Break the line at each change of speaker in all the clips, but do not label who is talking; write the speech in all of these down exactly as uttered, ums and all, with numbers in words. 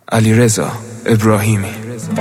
علیرضا ابراهیمی.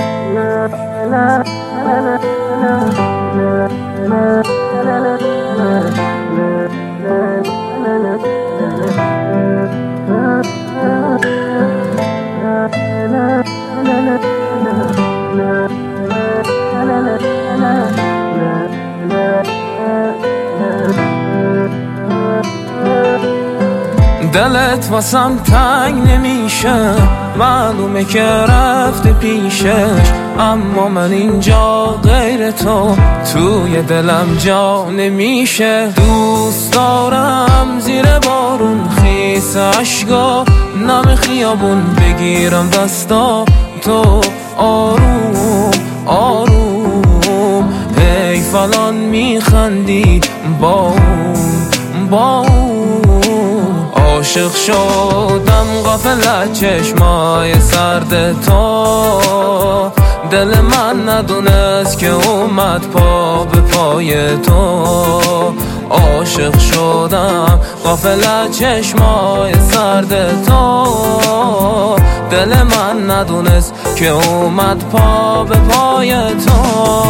دلت واسم تنگ نمیشه، معلومه که رفته پیشش، اما من اینجا غیر تو توی دلم جا نمیشه. دوست دارم زیر بارون خیس عشقا نم خیابون بگیرم دستا تو آروم آروم، هی فلان میخندی با اون با اون. عاشق شدم غافل چشمای سرد تو، دل من ندونست که اومد پا به پای تو. عاشق شدم غافل چشمای سرد تو، دل من ندونست که اومد پا به پای تو.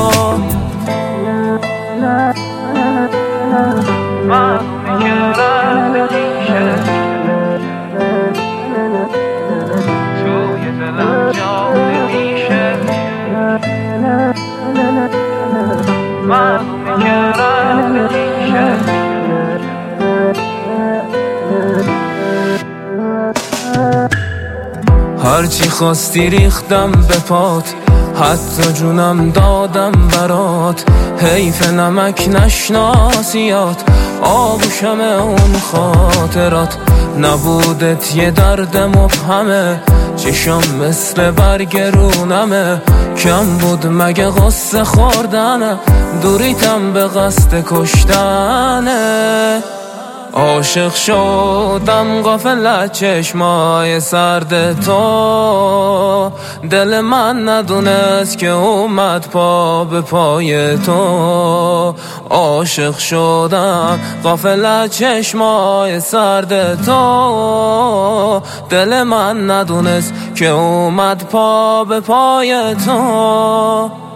معلومه که رفته پیشه، توی دلم جا نمیشه. معلومه که رفته پیشه. هرچی خواستی ریختم به پات، حتی جونم دادم برات. حیف نمک نشناسیات، آغوشم اون خاطرات. نبودت یه درد مبهمه، چشم مثل برگرونمه. کم بود مگه غصه خوردنه، دوریتم به قصد کشتنه. عاشق شدم غافل چشمای سرد تو، دل من ندونست که اومد پا به پای تو. عاشق شدم غافل چشمای سرد تو، دل من ندونست که اومد پا به پای تو.